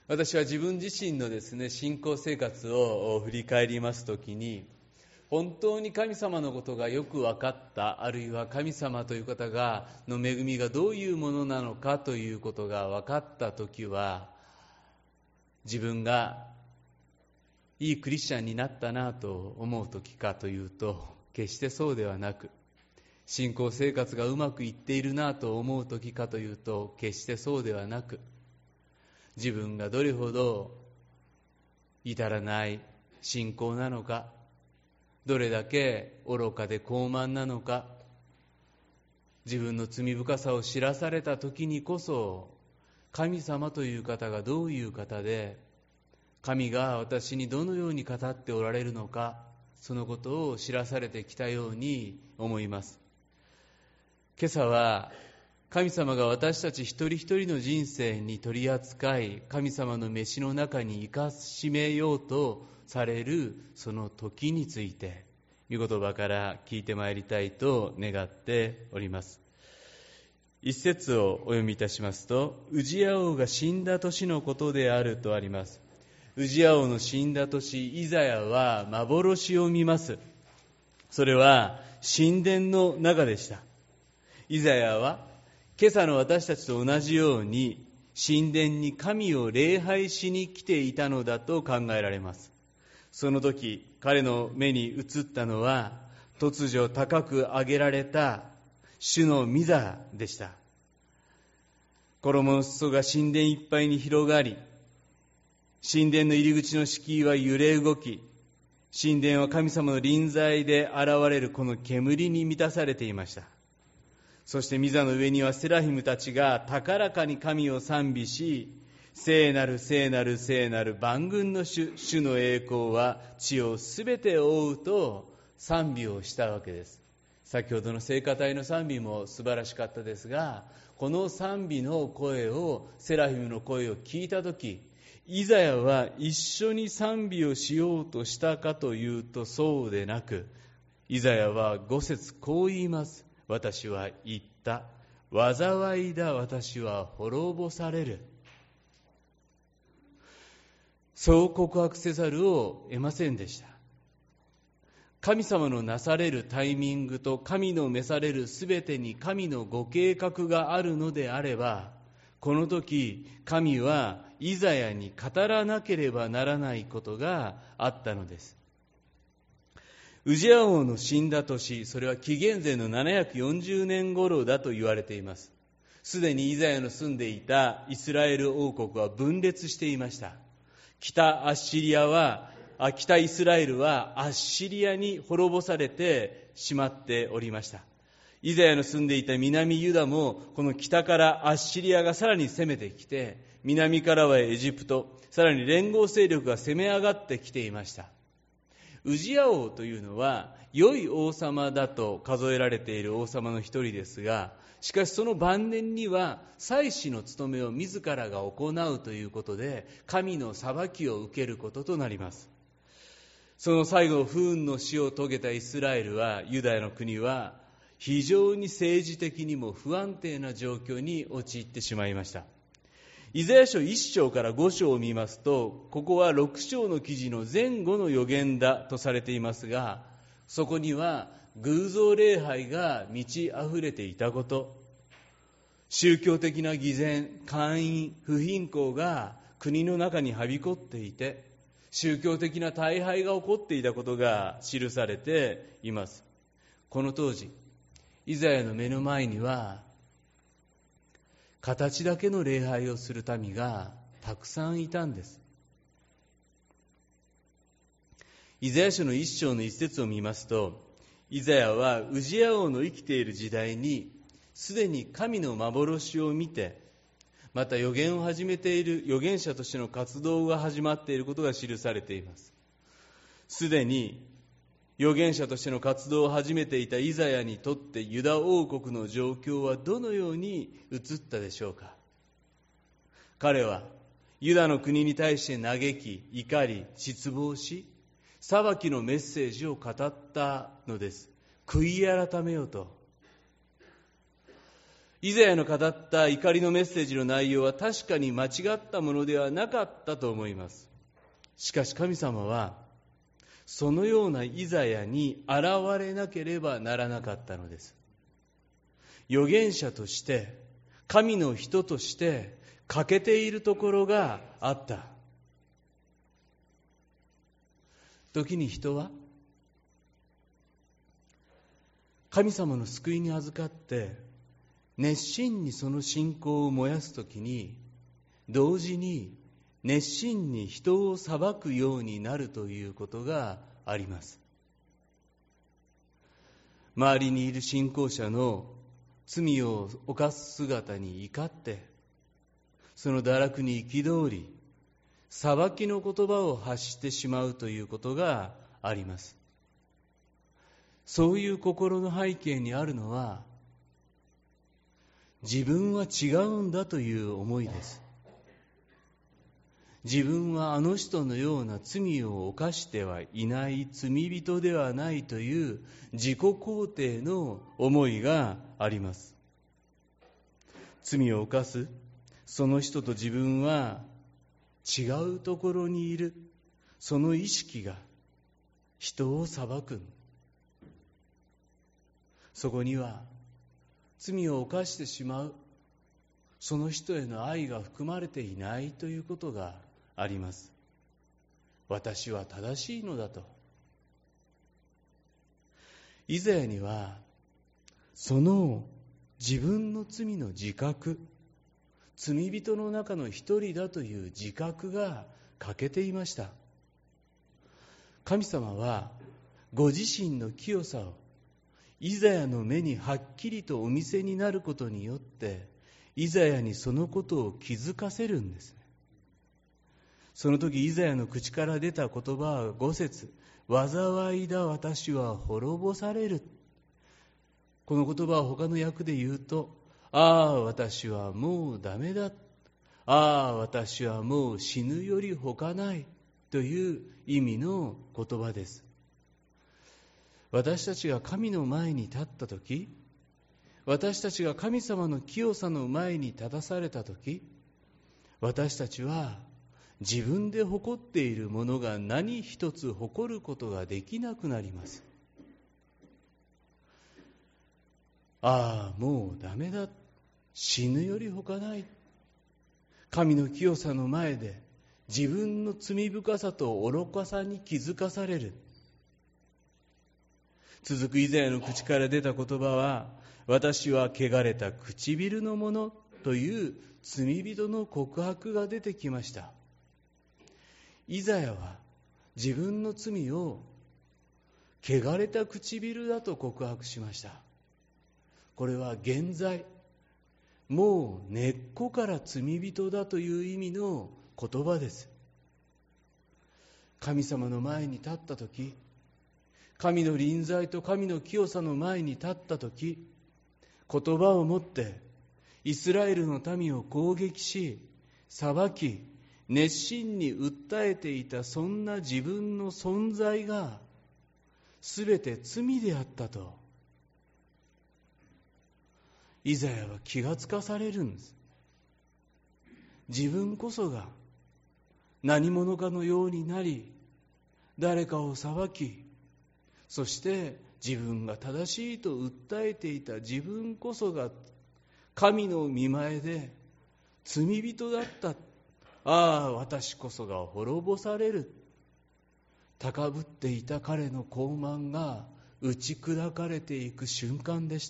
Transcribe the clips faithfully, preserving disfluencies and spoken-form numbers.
私は自分自身のですね、信仰生活を振り返りますときに、本当に神様のことがよく分かった、あるいは神様という方がの恵みがどういうものなのかということが分かったときは、自分がいいクリスチャンになったなと思うときかというと、決してそうではなく、信仰生活がうまくいっているなと思うときかというと、決してそうではなく、自分がどれほど至らない信仰なのか、どれだけ愚かで傲慢なのか、自分の罪深さを知らされた時にこそ、神様という方がどういう方で、神が私にどのように語っておられるのか、そのことを知らされてきたように思います。今朝は神様が私たち一人一人の人生に取り扱い、神様の召しの中に生かしめようとされるその時について、御言葉から聞いてまいりたいと願っております。一節をお読みいたしますと、ウジヤ王が死んだ年のことであるとあります。ウジヤ王の死んだ年、イザヤは幻を見ます。それは神殿の中でした。イザヤは今朝の私たちと同じように神殿に神を礼拝しに来ていたのだと考えられます。その時彼の目に映ったのは、突如高く上げられた主の御座でした。衣の裾が神殿いっぱいに広がり、神殿の入り口の敷居は揺れ動き、神殿は神様の臨在で現れるこの煙に満たされていました。そして御座の上にはセラヒムたちが高らかに神を賛美し、聖なる聖なる聖なる万軍の主、主の栄光は地をすべて覆うと賛美をしたわけです。先ほどの聖歌隊の賛美も素晴らしかったですが、この賛美の声を、セラヒムの声を聞いたとき、イザヤは一緒に賛美をしようとしたかというとそうでなく、イザヤはご節こう言います。私は言った。災いだ、私は滅ぼされる。そう告白せざるを得ませんでした。神様のなされるタイミングと神の召されるすべてに神のご計画があるのであれば、この時神はイザヤに語らなければならないことがあったのです。ウジヤ王の死んだ年、それは紀元前のななひゃくよんじゅうねん頃だと言われています。すでにイザヤの住んでいたイスラエル王国は分裂していました。北アッシリアは、北イスラエルはアッシリアに滅ぼされてしまっておりました。イザヤの住んでいた南ユダも、この北からアッシリアがさらに攻めてきて、南からはエジプト、さらに連合勢力が攻め上がってきていました。ウジヤ王というのは良い王様だと数えられている王様の一人ですが、しかしその晩年には祭司の務めを自らが行うということで、神の裁きを受けることとなります。その最後不運の死を遂げたイスラエルは、ユダヤの国は非常に政治的にも不安定な状況に陥ってしまいました。イザヤ書いっ章からご章を見ますと、ここはろく章の記事の前後の予言だとされていますが、そこには偶像礼拝が満ち溢れていたこと、宗教的な偽善、姦淫、不貧困が国の中にはびこっていて、宗教的な大敗が起こっていたことが記されています。この当時、イザヤの目の前には形だけの礼拝をする民がたくさんいたんです。イザヤ書の一章の一節を見ますと、イザヤはウジヤ王の生きている時代にすでに神の幻を見て、また預言を始めている預言者としての活動が始まっていることが記されています。すでに預言者としての活動を始めていたイザヤにとってユダ王国の状況はどのように映ったでしょうか。彼はユダの国に対して嘆き、怒り、失望し、裁きのメッセージを語ったのです。悔い改めよと。 イザヤの語った怒りのメッセージの内容は確かに間違ったものではなかったと思います。しかし神様はそのようなイザヤに現れなければならなかったのです。預言者として神の人として欠けているところがあった。時に人は神様の救いに預かって熱心にその信仰を燃やすときに、同時に熱心に人を裁くようになるということがあります。周りにいる信仰者の罪を犯す姿に怒って、その堕落に憤り、裁きの言葉を発してしまうということがあります。そういう心の背景にあるのは、自分は違うんだという思いです。自分はあの人のような罪を犯してはいない罪人ではないという自己肯定の思いがあります。罪を犯すその人と自分は違うところにいる、その意識が人を裁く。そこには罪を犯してしまうその人への愛が含まれていないということがあります。私は正しいのだと。イザヤにはその自分の罪の自覚、罪人の中の一人だという自覚が欠けていました。神様はご自身の清さをイザヤの目にはっきりとお見せになることによってイザヤにそのことを気づかせるんですね。その時イザヤの口から出た言葉はご節、災いだ私は滅ぼされる。この言葉を他の訳で言うと、ああ私はもうダメだ、ああ私はもう死ぬよりほかないという意味の言葉です。私たちが神の前に立ったとき、私たちが神様の清さの前に立たされたとき、私たちは自分で誇っているものが何一つ誇ることができなくなります。ああもうダメだ、死ぬよりほかない。神の清さの前で自分の罪深さと愚かさに気づかされる。続くイザヤの口から出た言葉は、私は汚れた唇のものという罪人の告白が出てきました。イザヤは自分の罪を汚れた唇だと告白しました。これは現在、もう根っこから罪人だという意味の言葉です。神様の前に立ったとき、神の臨在と神の清さの前に立ったとき、言葉を持ってイスラエルの民を攻撃し、裁き、熱心に訴えていたそんな自分の存在がすべて罪であったと、イザヤは気がつかされるんです。自分こそが何者かのようになり、誰かを裁き、そして自分が正しいと訴えていた自分こそが神の御前で罪人だった。ああ私こそが滅ぼされる。高ぶっていた彼の傲慢が打ち砕かれていく瞬間でした。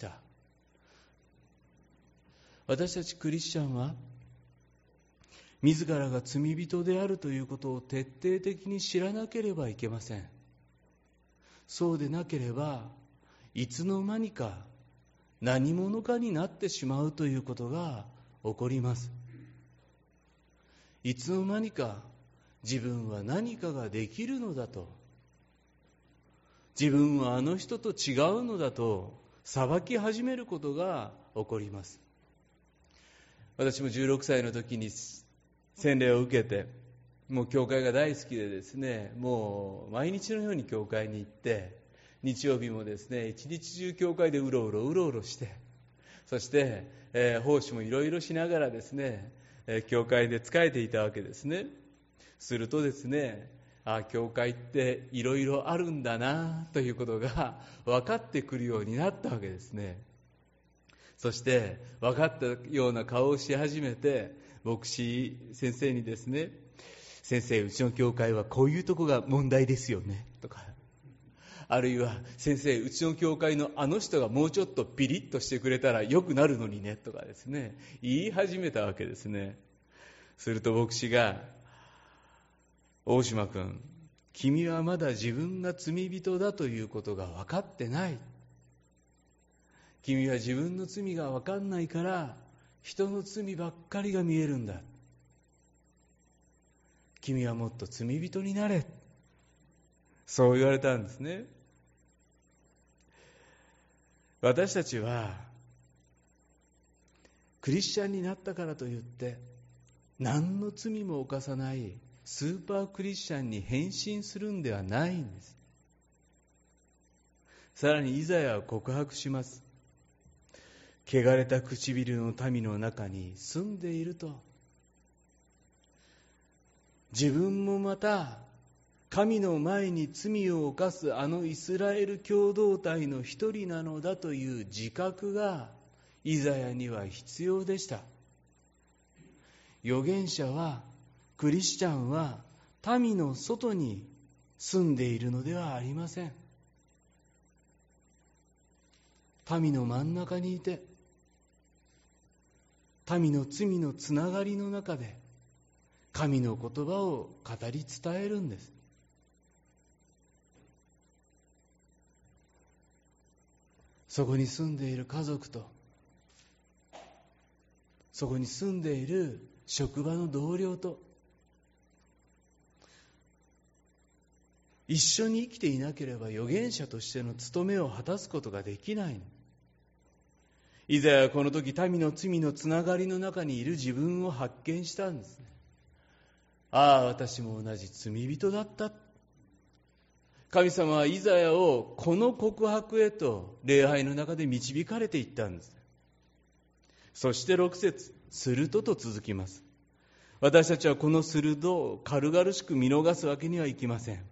私たちクリスチャンは自らが罪人であるということを徹底的に知らなければいけません。そうでなければいつの間にか何者かになってしまうということが起こります。いつの間にか自分は何かができるのだと、自分はあの人と違うのだと裁き始めることが起こります。私もじゅうろくさいの時に洗礼を受けて、もう教会が大好きでですね、もう毎日のように教会に行って、日曜日もですね一日中教会でうろうろうろうろして、 そして、えー、奉仕もいろいろしながらですね、えー、教会で仕えていたわけですね。するとですね、あ、教会っていろいろあるんだなということが分かってくるようになったわけですね。そして分かったような顔をし始めて、牧師先生にですね、先生、うちの教会はこういうとこが問題ですよねとか、あるいは先生、うちの教会のあの人がもうちょっとピリッとしてくれたらよくなるのにねとかですね、言い始めたわけですね。すると牧師が、大島君、君はまだ自分が罪人だということが分かってない。君は自分の罪が分かんないから人の罪ばっかりが見えるんだ。君はもっと罪人になれ。そう言われたんですね。私たちはクリスチャンになったからといって何の罪も犯さないスーパークリスチャンに変身するんではないんです。さらにイザヤは告白します。汚れた唇の民の中に住んでいると。自分もまた神の前に罪を犯すあのイスラエル共同体の一人なのだという自覚がイザヤには必要でした。預言者は、クリスチャンは民の外に住んでいるのではありません。民の真ん中にいて、民の罪のつながりの中で神の言葉を語り伝えるんです。そこに住んでいる家族と、そこに住んでいる職場の同僚と一緒に生きていなければ預言者としての務めを果たすことができない。イザヤはこの時民の罪のつながりの中にいる自分を発見したんですね。ああ、私も同じ罪人だった。神様はイザヤをこの告白へと礼拝の中で導かれていったんです。そしてろく節、するとと続きます。私たちはこのするとを軽々しく見逃すわけにはいきません。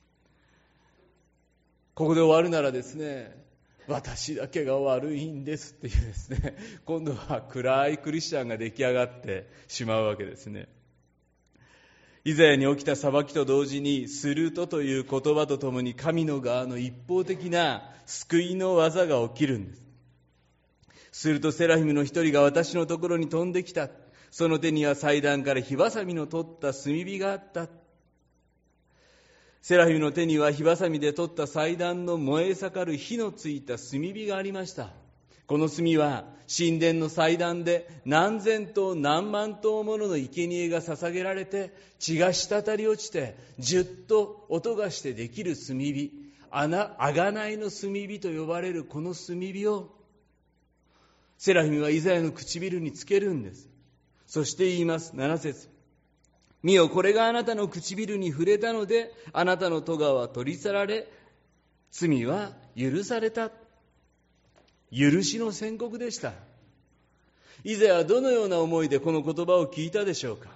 ここで終わるならですね、私だけが悪いんですっていうですね、今度は暗いクリスチャンが出来上がってしまうわけですね。イザヤに起きた裁きと同時に、するとという言葉とともに神の側の一方的な救いの技が起きるんです。するとセラフィムの一人が私のところに飛んできた。その手には祭壇から火ばさみの取った炭火があった。セラフィムの手には火ばさみで取った祭壇の燃え盛る火のついた炭火がありました。この炭は神殿の祭壇で何千頭何万頭ものの生贄が捧げられて、血が滴り落ちてじゅっと音がしてできる炭火、あがないの炭火と呼ばれるこの炭火をセラフィムはイザヤの唇につけるんです。そして言います。なな節、見よ、これがあなたの唇に触れたので、あなたの咎は取り去られ、罪は許された。許しの宣告でした。イザヤはどのような思いでこの言葉を聞いたでしょうか。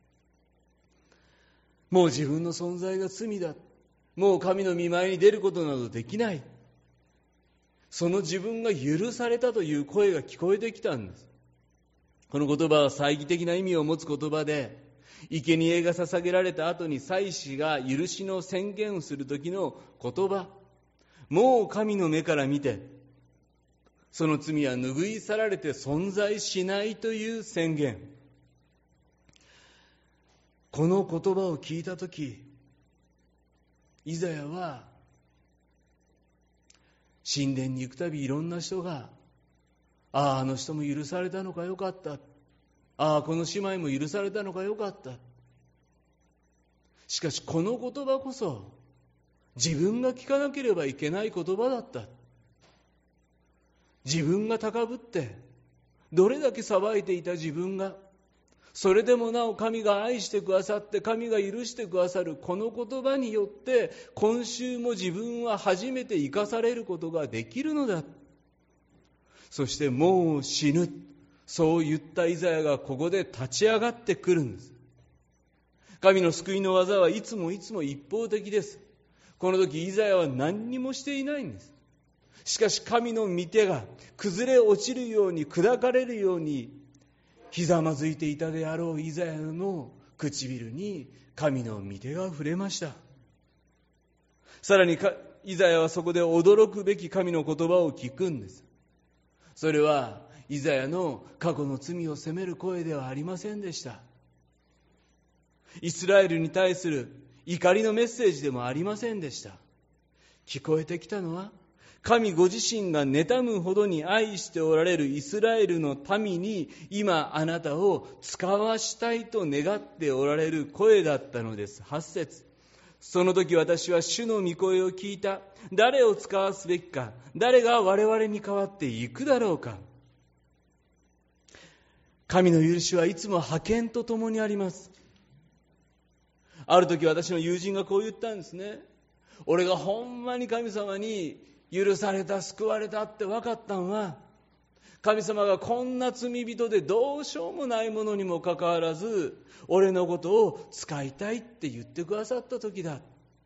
もう自分の存在が罪だ。もう神の御前に出ることなどできない。その自分が許されたという声が聞こえてきたんです。この言葉は祭儀的な意味を持つ言葉で、生贄が捧げられた後に祭司が許しの宣言をする時の言葉、もう神の目から見てその罪は拭い去られて存在しないという宣言。この言葉を聞いた時、イザヤは神殿に行くたびいろんな人が、ああ、あの人も許されたのかよかった、ああ、この姉妹も許されたのかよかった。しかしこの言葉こそ自分が聞かなければいけない言葉だった。自分が高ぶってどれだけ騒いでいた自分が、それでもなお神が愛してくださって神が許してくださるこの言葉によって、今週も自分は初めて生かされることができるのだ。 そしてもう死ぬ、そう言ったイザヤがここで立ち上がってくるんです。神の救いの技はいつもいつも一方的です。この時イザヤは何にもしていないんです。しかし神の御手が崩れ落ちるように砕かれるようにひざまずいていたであろうイザヤの唇に神の御手が触れました。さらにイザヤはそこで驚くべき神の言葉を聞くんです。それはイザヤの過去の罪を責める声ではありませんでした。イスラエルに対する怒りのメッセージでもありませんでした。聞こえてきたのは、神ご自身が妬むほどに愛しておられるイスラエルの民に今あなたを使わしたいと願っておられる声だったのです。はち節、その時私は主の御声を聞いた。誰を使わすべきか、誰が我々に代わって行くだろうか。神の許しはいつも派遣とともにあります。ある時私の友人がこう言ったんですね。俺がほんまに神様に許された、救われたって分かったのは、神様がこんな罪人でどうしようもないものにもかかわらず俺のことを使いたいって言ってくださった時だ。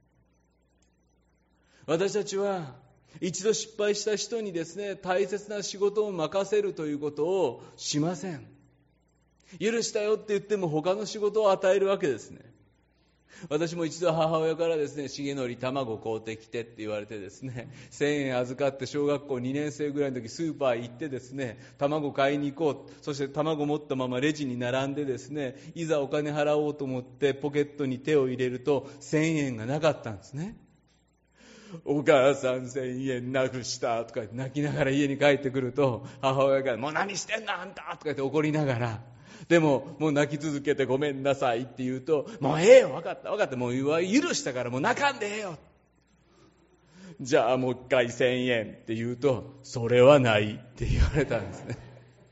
私たちは一度失敗した人にですね、大切な仕事を任せるということをしません。許したよって言っても他の仕事を与えるわけですね。私も一度母親からですね、重則卵買うてきてって言われてですね、せんえん預かって小学校にねん生ぐらいの時スーパー行ってですね、卵買いに行こう。そして卵持ったままレジに並んでですね、いざお金払おうと思ってポケットに手を入れるとせんえんがなかったんですね。お母さんせんえんなくしたとか泣きながら家に帰ってくると、母親がもう何してんのあんたとか言って怒りながら、でももう泣き続けてごめんなさいって言うと、もうええよ、分かった分かった、もう許したからもう泣かんでええよ、じゃあもう一回せんえんって言うと、それはないって言われたんですね。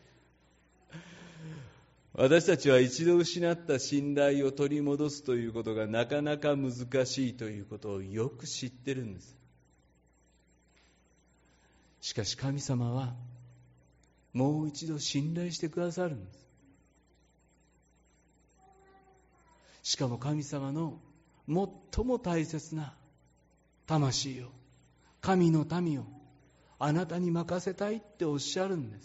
私たちは一度失った信頼を取り戻すということがなかなか難しいということをよく知ってるんです。しかし神様はもう一度信頼してくださるんです。しかも神様の最も大切な魂を、神の民をあなたに任せたいっておっしゃるんです。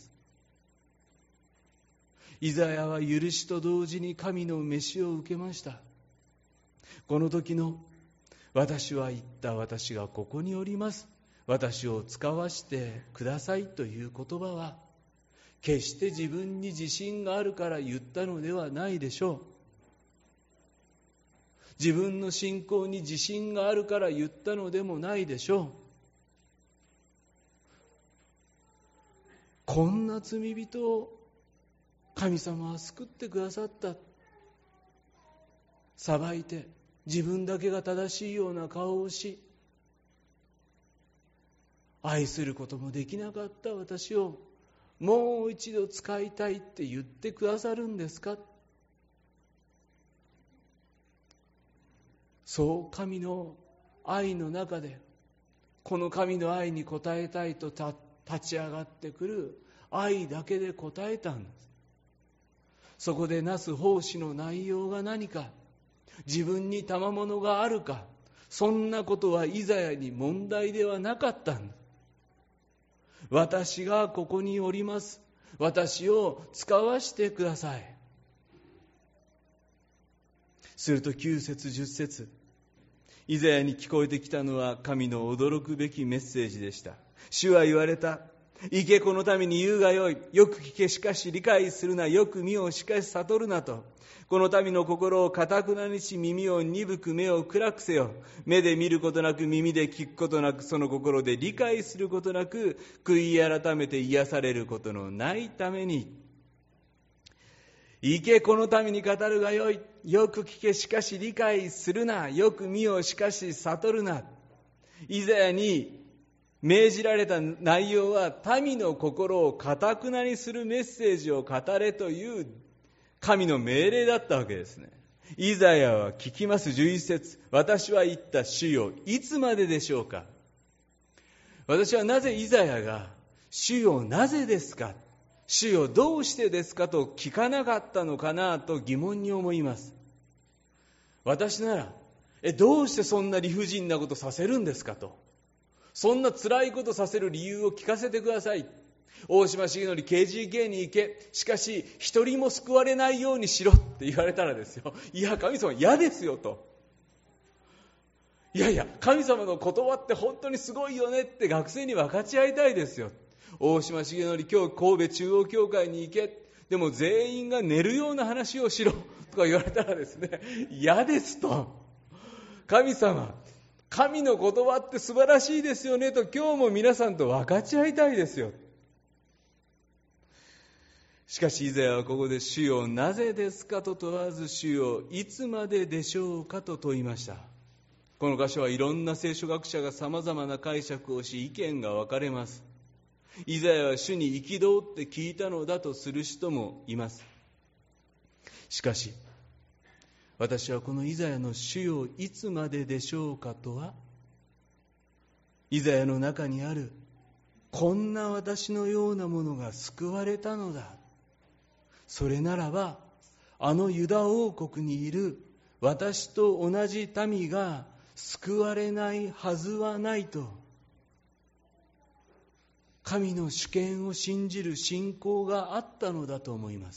イザヤは許しと同時に神の召しを受けました。この時の私は言った、私がここにおります、私を使わしてくださいという言葉は、決して自分に自信があるから言ったのではないでしょう。自分の信仰に自信があるから言ったのでもないでしょう。こんな罪人を神様は救ってくださった。裁いて自分だけが正しいような顔をし、愛することもできなかった私をもう一度使いたいって言ってくださるんですか。そう神の愛の中で、この神の愛に応えたいと立ち上がってくる愛だけで応えたんです。そこでなす奉仕の内容が何か、自分に賜物があるか、そんなことはイザヤに問題ではなかったんです。私がここにおります、私を使わしてください。するときゅう節じゅっ節、イザヤに聞こえてきたのは神の驚くべきメッセージでした。主は言われた。行け、この民に言うがよい。よく聞け、しかし理解するな。よく見よ、しかし悟るなと。この民の心を堅くなにし、耳を鈍く、目を暗くせよ。目で見ることなく、耳で聞くことなく、その心で理解することなく、悔い改めて癒されることのないために。行け、この民に語るがよい。よく聞け、しかし理解するな。よく見よ、しかし悟るな。イザヤに命じられた内容は、民の心を堅くなにするメッセージを語れという神の命令だったわけですね。イザヤは聞きます。じゅういち節、私は言った、主よ、いつまででしょうか。私はなぜイザヤが主よなぜですか、主よどうしてですかと聞かなかったのかなと疑問に思います。私なら、えどうしてそんな理不尽なことさせるんですかと、そんな辛いことさせる理由を聞かせてください。大島重則 ケージーケー に行け、しかし一人も救われないようにしろって言われたらですよ、いや神様嫌ですよと、いやいや神様の言葉って本当にすごいよねって学生に分かち合いたいですよ。大島重則今日神戸中央教会に行け、でも全員が寝るような話をしろとか言われたらですね、嫌ですと、神様神の言葉って素晴らしいですよねと今日も皆さんと分かち合いたいですよ。しかしイザヤはここで主よなぜですかと問わず、主よいつまででしょうかと問いました。この箇所はいろんな聖書学者がさまざまな解釈をし意見が分かれます。イザヤは主に憤って聞いたのだとする人もいます。しかし私はこのイザヤの主よいつまででしょうかとは、イザヤの中にあるこんな私のようなものが救われたのだ、それならばあのユダ王国にいる私と同じ民が救われないはずはないと、神の主権を信じる信仰があったのだと思います。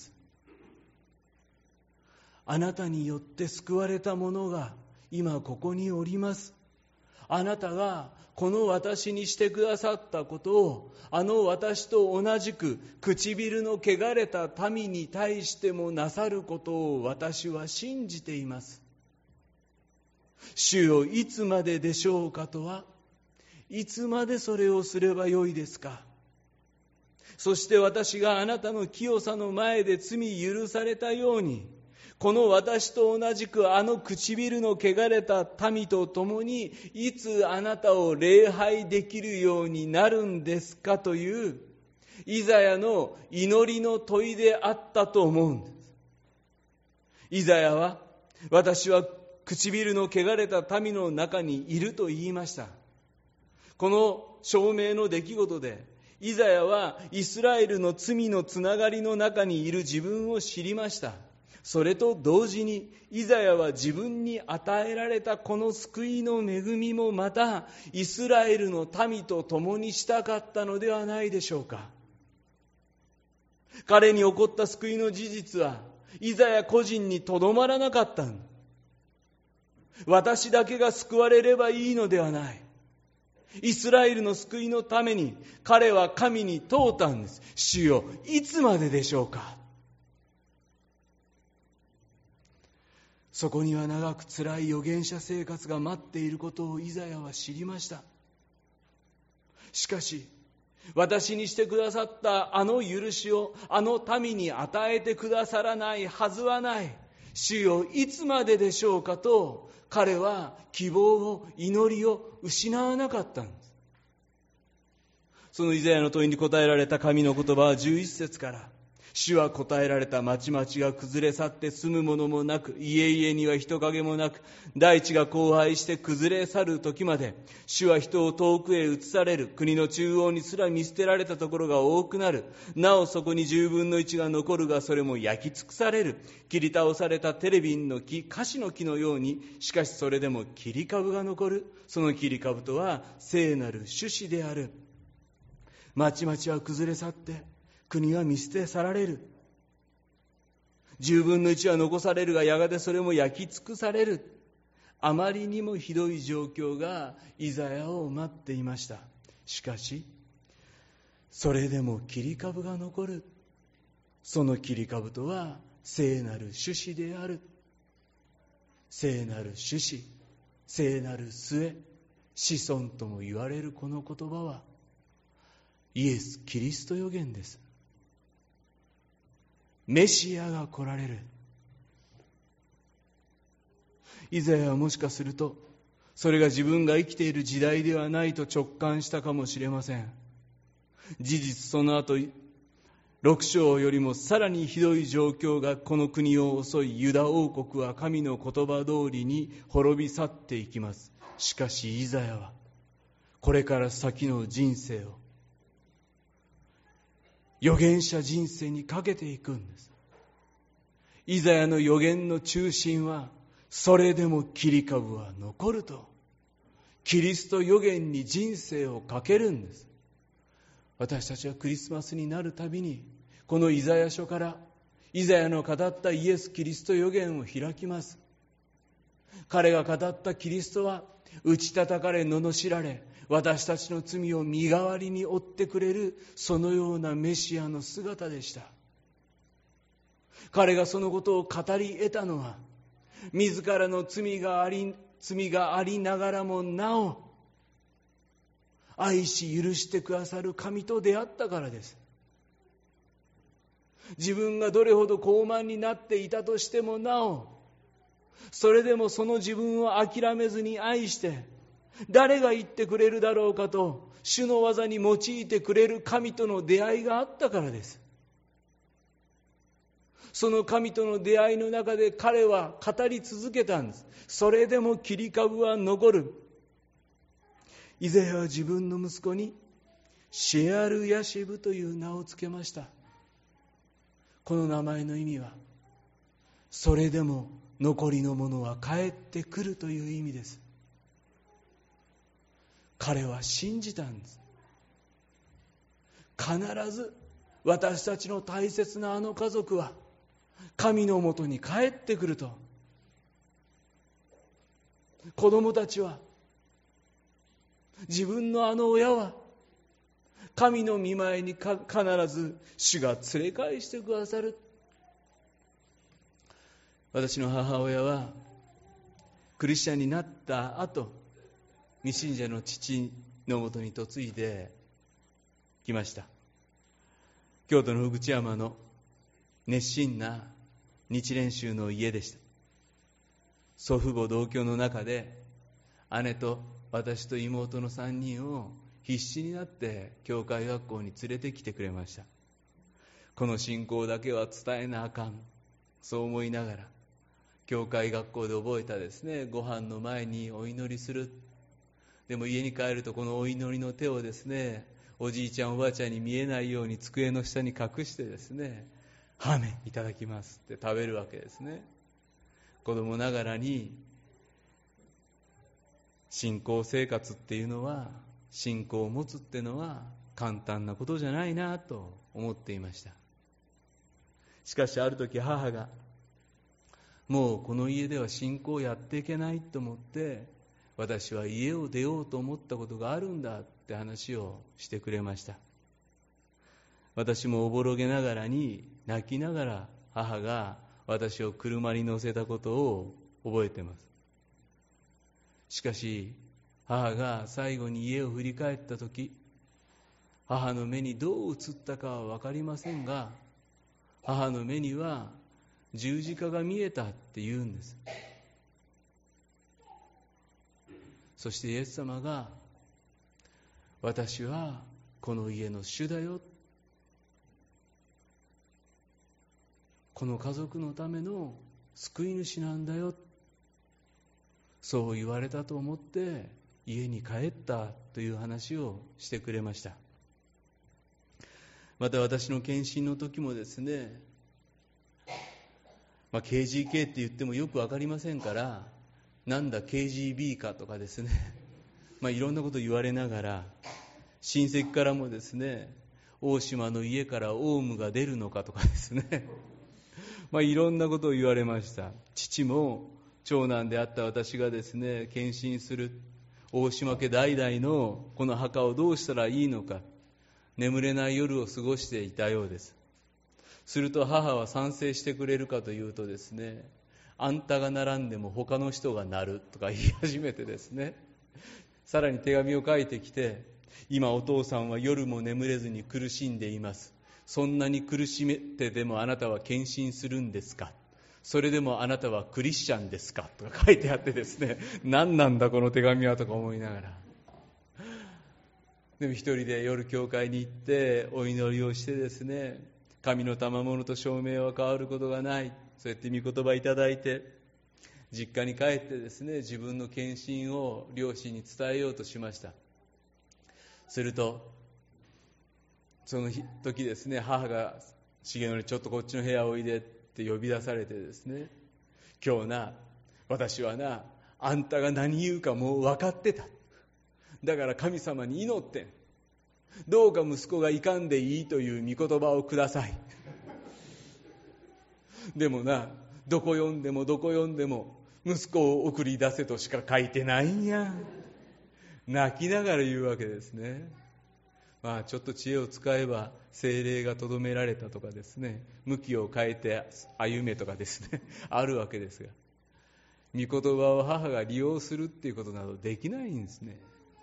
あなたによって救われた者が今ここにおります。あなたがこの私にしてくださったことを、あの私と同じく唇の汚れた民に対してもなさることを私は信じています。主よいつまででしょうかとは、いつまでそれをすればよいですか。そして私があなたの清さの前で罪許されたように、この私と同じくあの唇の汚れた民と共にいつあなたを礼拝できるようになるんですかというイザヤの祈りの問いであったと思うんです。イザヤは、私は唇の汚れた民の中にいると言いました。この証明の出来事でイザヤはイスラエルの罪のつながりの中にいる自分を知りました。それと同時にイザヤは自分に与えられたこの救いの恵みもまたイスラエルの民と共にしたかったのではないでしょうか。彼に起こった救いの事実はイザヤ個人にとどまらなかったんだ。私だけが救われればいいのではない。イスラエルの救いのために彼は神に問うたんです。主よいつまででしょうか。そこには長く辛い預言者生活が待っていることをイザヤは知りました。しかし私にしてくださったあの許しをあの民に与えてくださらないはずはない。主よいつまででしょうかと彼は希望を祈りを失わなかったんです。そのイザヤの問いに答えられた神の言葉はじゅういっ節から、主は答えられた。町々が崩れ去って住むものもなく、家々には人影もなく、大地が荒廃して崩れ去る時まで、主は人を遠くへ移される。国の中央にすら見捨てられたところが多くなる。なおそこに十分の一が残るが、それも焼き尽くされる。切り倒されたテレビンの木、カシの木のように、しかしそれでも切り株が残る。その切り株とは聖なる種子である。町々は崩れ去って国は見捨て去られる。十分の一は残されるが、やがてそれも焼き尽くされる。あまりにもひどい状況がイザヤを待っていました。しかしそれでも切り株が残る。その切り株とは聖なる種子である。聖なる種子、聖なる末、子孫とも言われるこの言葉はイエス・キリスト予言です。メシアが来られる。イザヤはもしかするとそれが自分が生きている時代ではないと直感したかもしれません。事実その後ろく章よりもさらにひどい状況がこの国を襲い、ユダ王国は神の言葉通りに滅び去っていきます。しかしイザヤはこれから先の人生を預言者人生にかけていくんです。イザヤの預言の中心は、それでも切り株は残ると、キリスト預言に人生をかけるんです。私たちはクリスマスになるたびに、このイザヤ書からイザヤの語ったイエス・キリスト預言を開きます。彼が語ったキリストは、打ち叩かれ罵られ、私たちの罪を身代わりに負ってくれる、そのようなメシアの姿でした。彼がそのことを語り得たのは、自らの罪があり、罪がありながらもなお、愛し許してくださる神と出会ったからです。自分がどれほど傲慢になっていたとしてもなお、それでもその自分を諦めずに愛して、誰が言ってくれるだろうかと、主の技に用いてくれる神との出会いがあったからです。その神との出会いの中で彼は語り続けたんです。それでも切り株は残る。イザヤは自分の息子にシェアルヤシブという名をつけました。この名前の意味は、それでも残りのものは帰ってくるという意味です。彼は信じたんです。必ず私たちの大切なあの家族は神のもとに帰ってくると。子供たちは、自分のあの親は神の御前にか必ず主が連れ返してくださる。私の母親はクリスチャンになった後、未信者の父のもとに嫁いできました。京都の福知山の熱心な日蓮宗の家でした。祖父母同居の中で、姉と私と妹のさんにんを必死になって教会学校に連れてきてくれました。この信仰だけは伝えなあかん、そう思いながら、教会学校で覚えたですね、ご飯の前にお祈りする。でも家に帰るとこのお祈りの手をですね、おじいちゃんおばあちゃんに見えないように机の下に隠してですね、アーメンいただきますって食べるわけですね。子供ながらに信仰生活っていうのは、信仰を持つっていうのは簡単なことじゃないなと思っていました。しかしある時母が、もうこの家では信仰をやっていけないと思って、私は家を出ようと思ったことがあるんだって話をしてくれました。私もおぼろげながらに泣きながら母が私を車に乗せたことを覚えています。しかし母が最後に家を振り返ったとき、母の目にどう映ったかは分かりませんが、母の目には十字架が見えたって言うんです。そしてイエス様が、私はこの家の主だよ、この家族のための救い主なんだよ、そう言われたと思って家に帰ったという話をしてくれました。また私の検診の時もですね、まあ、ケージーケー って言ってもよく分かりませんから、なんだ ケージービー かとかですね、まあいろんなこと言われながら、親戚からもですね、大島の家からオウムが出るのかとかですね、まあいろんなことを言われました。父も長男であった私がですね、献身する大島家代々のこの墓をどうしたらいいのか、眠れない夜を過ごしていたようです。すると母は賛成してくれるかというとですね、あんたが並んでも他の人がなるとか言い始めてですね、さらに手紙を書いてきて、今お父さんは夜も眠れずに苦しんでいます。そんなに苦しめてでもあなたは献身するんですか、それでもあなたはクリスチャンですかとか書いてあってですね、何なんだこの手紙はとか思いながら、でも一人で夜教会に行ってお祈りをしてですね、神の賜物と証明は変わることがない、そうやって御言葉いただいて、実家に帰ってですね、自分の献身を両親に伝えようとしました。するとその時ですね、母が重則ちょっとこっちの部屋おいでって呼び出されてですね、今日な、私はな、あんたが何言うかもう分かってた。だから神様に祈ってん。どうか息子がいかんでいいという御言葉をください。でもな、どこ読んでもどこ読んでも息子を送り出せとしか書いてないんや。泣きながら言うわけですね。まあちょっと知恵を使えば聖霊がとどめられたとかですね、向きを変えて歩めとかですねあるわけですが、御言葉を母が利用するっていうことなどできないんですね。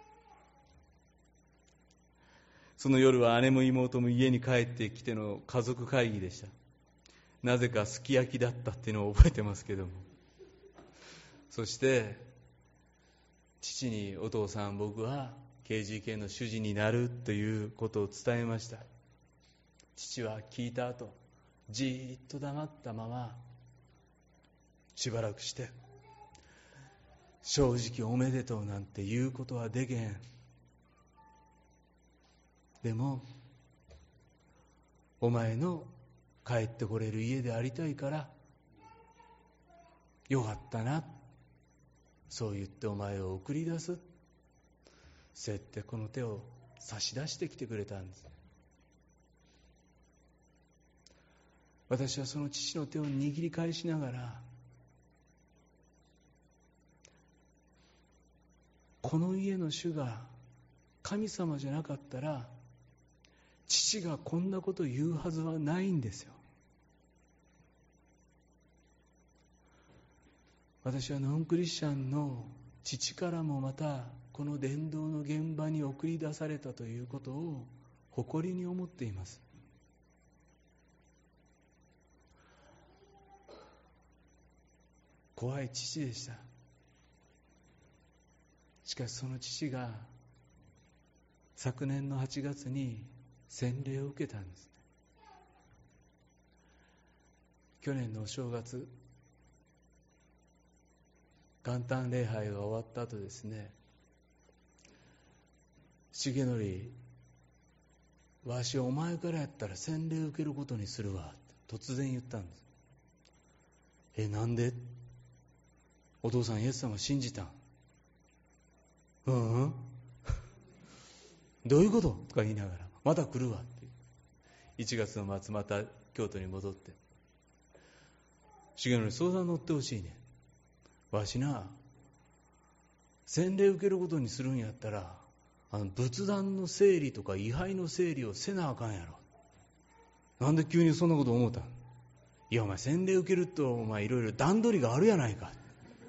その夜は姉も妹も家に帰ってきての家族会議でした。なぜかすき焼きだったっていうのを覚えてますけども、そして父に、お父さん、僕は ケージーケー の主事になるということを伝えました。父は聞いた後、じーっと黙ったまましばらくして、正直おめでとうなんて言うことはできへん。でもお前の帰ってこれる家でありたいからよかったな、そう言ってお前を送り出す。そうやってこの手を差し出してきてくれたんです。私はその父の手を握り返しながら、この家の主が神様じゃなかったら父がこんなこと言うはずはないんですよ。私はノンクリスチャンの父からもまたこの伝道の現場に送り出されたということを誇りに思っています。怖い父でした。しかしその父が昨年のはちがつに洗礼を受けたんですね。去年のお正月、元旦礼拝が終わった後ですね、重則、わしお前からやったら洗礼を受けることにするわって突然言ったんです。え、なんで？お父さんイエス様信じたん？うんうんどういうこととか言いながら、また来るわっていう。いちがつの末また京都に戻って、重則に相談乗ってほしいね。わしな、洗礼受けることにするんやったら、あの仏壇の整理とか位牌の整理をせなあかんやろ。なんで急にそんなこと思ったん？いやお前洗礼受けるとお前いろいろ段取りがあるやないか。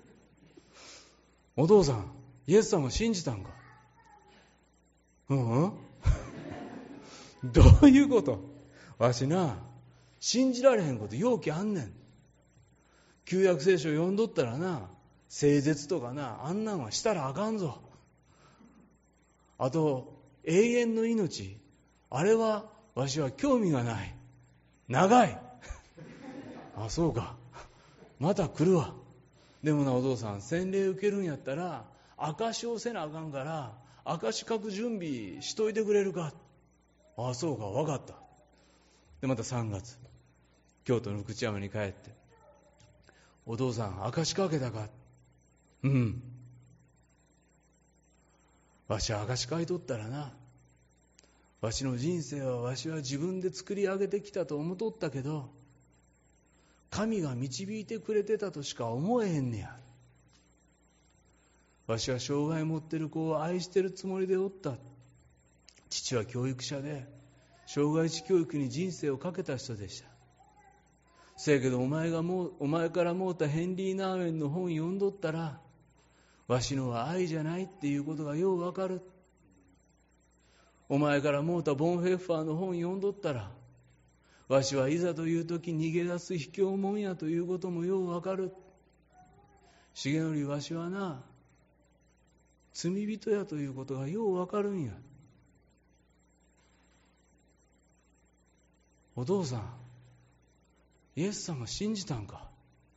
お父さんイエス様信じたんか？うんうんどういうこと？わしな、信じられへんことようけあんねん。旧約聖書読んどったらな、聖絶とかな、あんなんはしたらあかんぞ。あと永遠の命、あれはわしは興味がない。長いあ、そうか、また来るわ。でもなお父さん、洗礼受けるんやったら証しをせなあかんから証し書く準備しといてくれるか。ああ、そうか、分かった。でまたさんがつ、京都の福知山に帰って、お父さん証し書けたか？うん。わしは証し書いとったらな、わしの人生はわしは自分で作り上げてきたと思っとったけど、神が導いてくれてたとしか思えへんねや。わしは障害持ってる子を愛してるつもりでおった。父は教育者で障害児教育に人生をかけた人でした。せやけどお前がもうお前からもうたヘンリー・ナーウェンの本読んどったら、わしのは愛じゃないっていうことがようわかる。お前からもうたボン・フェッファーの本読んどったら、わしはいざという時逃げ出す卑怯者やということもようわかる。重則、わしはな、罪人やということがようわかるんや。お父さん、イエス様信じたんか？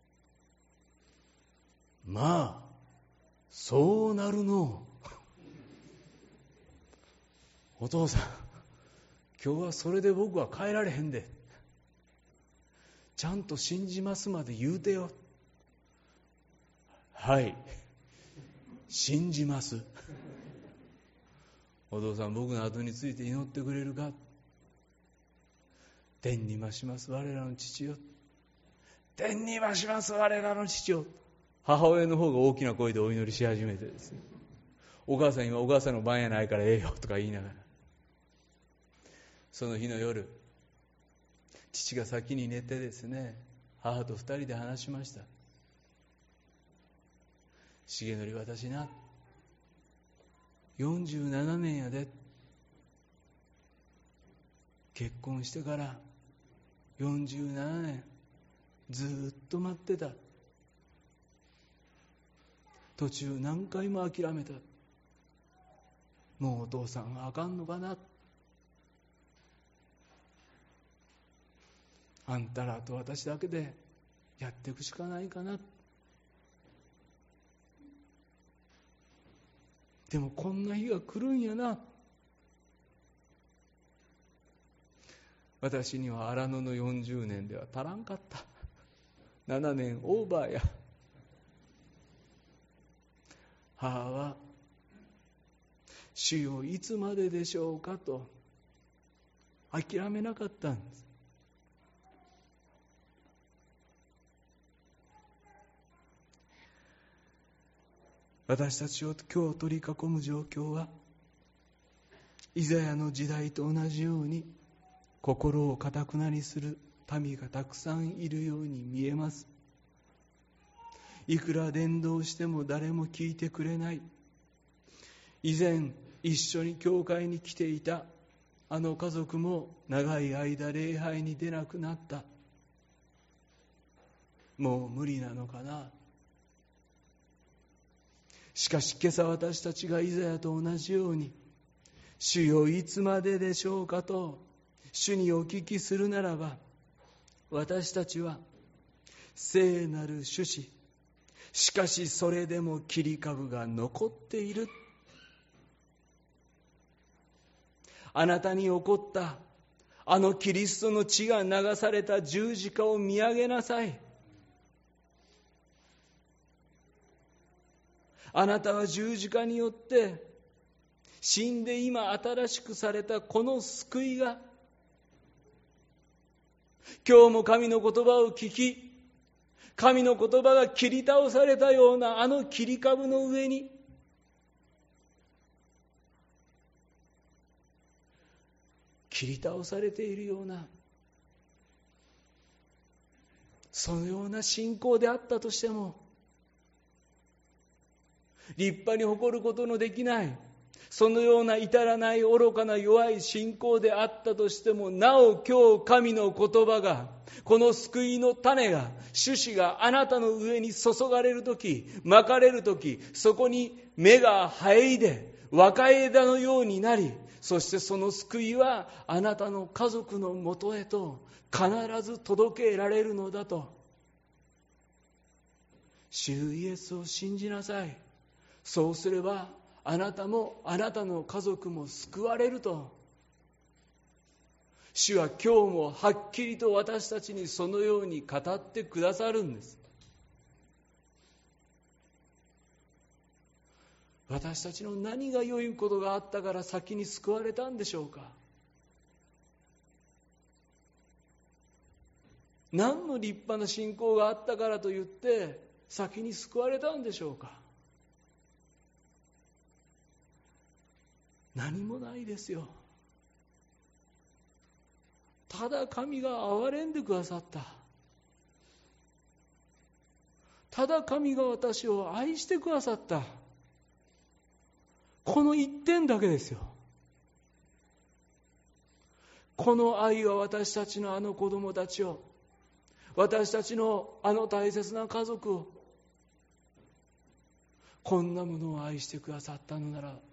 まあそうなるのお父さん、 今日はそれで僕は帰られへんで、ちゃんと信じますまで言うてよ。はい、信じます。お父さん、僕の後について祈ってくれるか。天に増します我らの父よ、天に増します我らの父よ。母親の方が大きな声でお祈りし始めてですね、お母さん今お母さんの番やないからええよとか言いながら、その日の夜、父が先に寝てですね、母と二人で話しました。重則、私なよんじゅうななねんやで、結婚してからよんじゅうななねんずっと待ってた。途中何回も諦めた。もうお父さんはあかんのかな、あんたらと私だけでやっていくしかないかな。でもこんな日が来るんやな。私には荒野のよんじゅうねんでは足らんかった。ななねんオーバーや。母は、主よいつまででしょうかと諦めなかったんです。私たちを今日取り囲む状況は、イザヤの時代と同じように心を堅くなにする民がたくさんいるように見えます。いくら伝道しても誰も聞いてくれない。以前一緒に教会に来ていたあの家族も長い間礼拝に出なくなった。もう無理なのかな。しかし今朝私たちがイザヤと同じように、主よいつまででしょうかと主にお聞きするならば、私たちは聖なる種子、しかしそれでも切り株が残っている。あなたに起こったあのキリストの血が流された十字架を見上げなさい。あなたは十字架によって死んで今新しくされたこの救いが、今日も神の言葉を聞き、神の言葉が切り倒されたようなあの切り株の上に切り倒されているような、そのような信仰であったとしても、立派に誇ることのできない、そのような至らない愚かな弱い信仰であったとしても、なお今日神の言葉が、この救いの種が、種子があなたの上に注がれるとき、まかれるとき、そこに芽が生えで若枝のようになり、そしてその救いはあなたの家族のもとへと必ず届けられるのだと。主イエスを信じなさい。そうすればあなたもあなたの家族も救われると。主は今日もはっきりと私たちにそのように語ってくださるんです。私たちの何が良いことがあったから先に救われたんでしょうか。何の立派な信仰があったからといって先に救われたんでしょうか。何もないですよ。ただ神が憐れんでくださった。ただ神が私を愛してくださった。この一点だけですよ。この愛は私たちのあの子供たちを、私たちのあの大切な家族を、こんなものを愛してくださったのなら、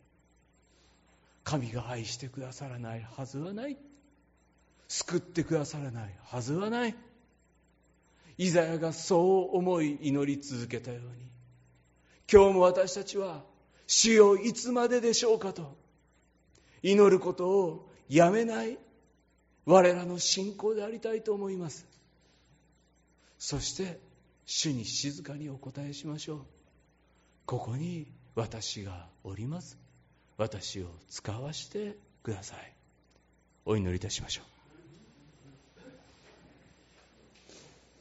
神が愛してくださらないはずはない。救ってくださらないはずはない。イザヤがそう思い祈り続けたように、今日も私たちは主よいつまででしょうかと祈ることをやめない我らの信仰でありたいと思います。そして主に静かにお答えしましょう。ここに私がおります。私を使わしてください。お祈りいたしましょう。